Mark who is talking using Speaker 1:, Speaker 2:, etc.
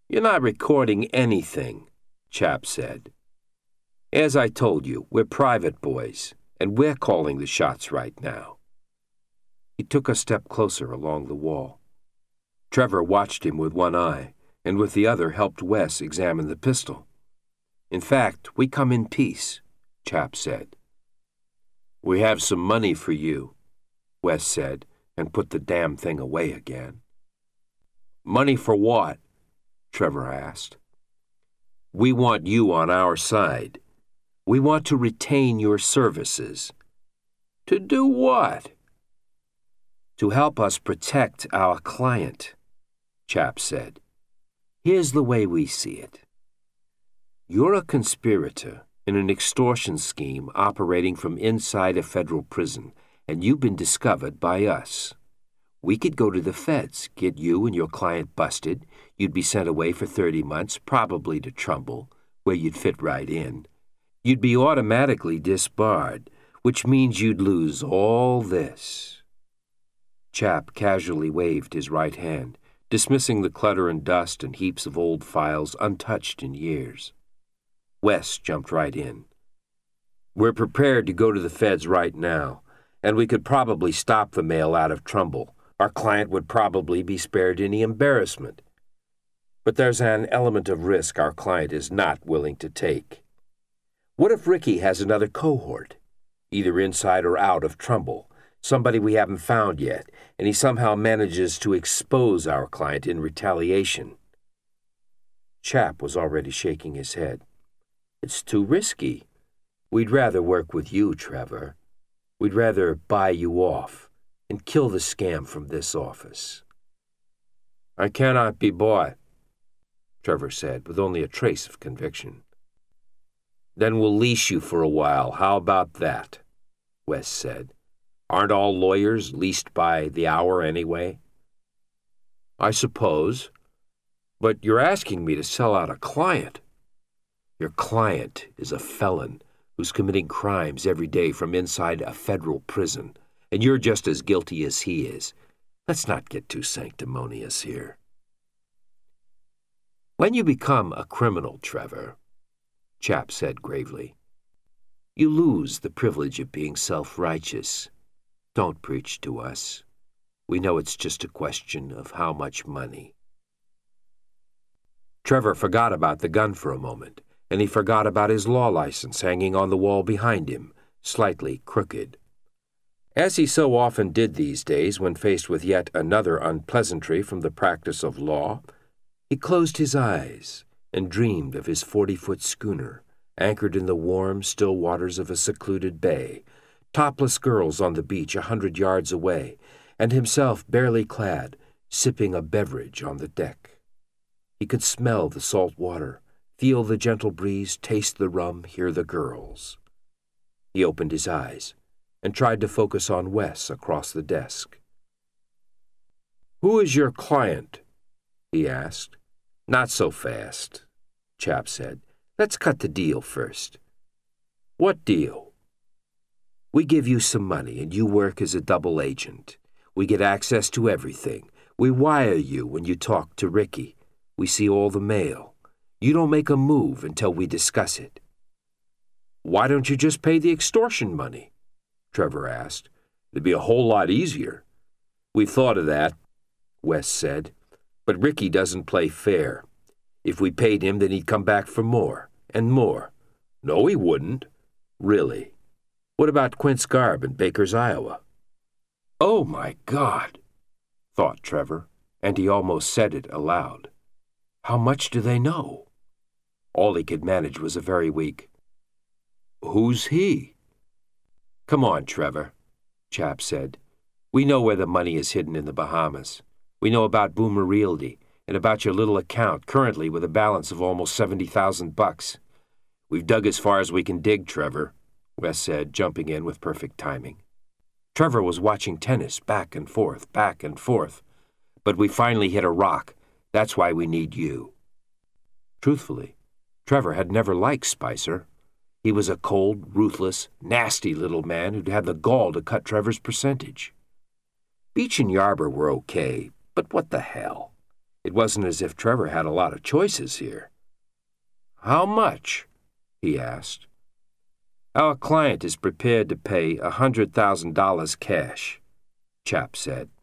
Speaker 1: You're not recording anything, Chap said. As I told you, we're private boys, and we're calling the shots right now. He took a step closer along the wall. Trevor watched him with one eye, and with the other helped Wes examine the pistol. In fact, we come in peace, Chap said. We have some money for you, Wes said, and put the damn thing away again. Money for what? Trevor asked. We want you on our side. We want to retain your services. To do what? To help us protect our client, Chap said. Here's the way we see it. You're a conspirator in an extortion scheme operating from inside a federal prison, and you've been discovered by us. We could go to the feds, get you and your client busted. You'd be sent away for 30 months, probably to Trumbull, where you'd fit right in. You'd be automatically disbarred, which means you'd lose all this. Chap casually waved his right hand, dismissing the clutter and dust and heaps of old files untouched in years. Wes jumped right in. We're prepared to go to the feds right now, and we could probably stop the mail out of Trumbull. Our client would probably be spared any embarrassment. But there's an element of risk our client is not willing to take. What if Ricky has another cohort, either inside or out of Trumbull, somebody we haven't found yet, and he somehow manages to expose our client in retaliation? Chap was already shaking his head. It's too risky. We'd rather work with you, Trevor. We'd rather buy you off and kill the scam from this office. I cannot be bought, Trevor said, with only a trace of conviction. Then we'll leash you for a while. How about that? Wes said. Aren't all lawyers leased by the hour anyway? I suppose. But you're asking me to sell out a client. Your client is a felon who's committing crimes every day from inside a federal prison, and you're just as guilty as he is. Let's not get too sanctimonious here. When you become a criminal, Trevor, Chap said gravely, you lose the privilege of being self-righteous. Don't preach to us. We know it's just a question of how much money. Trevor forgot about the gun for a moment, and he forgot about his law license hanging on the wall behind him, slightly crooked. As he so often did these days when faced with yet another unpleasantry from the practice of law, he closed his eyes and dreamed of his 40-foot schooner, anchored in the warm, still waters of a secluded bay, topless girls on the beach 100 yards away, and himself barely clad, sipping a beverage on the deck. He could smell the salt water, feel the gentle breeze, taste the rum, hear the girls. He opened his eyes and tried to focus on Wes across the desk. Who is your client? He asked. Not so fast, Chap said. Let's cut the deal first. What deal? We give you some money and you work as a double agent. We get access to everything. We wire you when you talk to Ricky. We see all the mail. You don't make a move until we discuss it. Why don't you just pay the extortion money? Trevor asked. It'd be a whole lot easier. We've thought of that, Wes said. But Ricky doesn't play fair. If we paid him, then he'd come back for more and more. No, he wouldn't. Really. What about Quince Garb in Bakers, Iowa? Oh, my God, thought Trevor, and he almost said it aloud. How much do they know? All he could manage was a very weak, Who's he? Come on, Trevor, Chap said. We know where the money is hidden in the Bahamas. We know about Boomer Realty and about your little account currently with a balance of almost $70,000. We've dug as far as we can dig, Trevor, Wes said, jumping in with perfect timing. Trevor was watching tennis back and forth. But we finally hit a rock. That's why we need you. Truthfully, Trevor had never liked Spicer. He was a cold, ruthless, nasty little man who'd had the gall to cut Trevor's percentage. Beach and Yarber were okay, but what the hell? It wasn't as if Trevor had a lot of choices here. "How much?" he asked. "Our client is prepared to pay $100,000 cash," Chap said.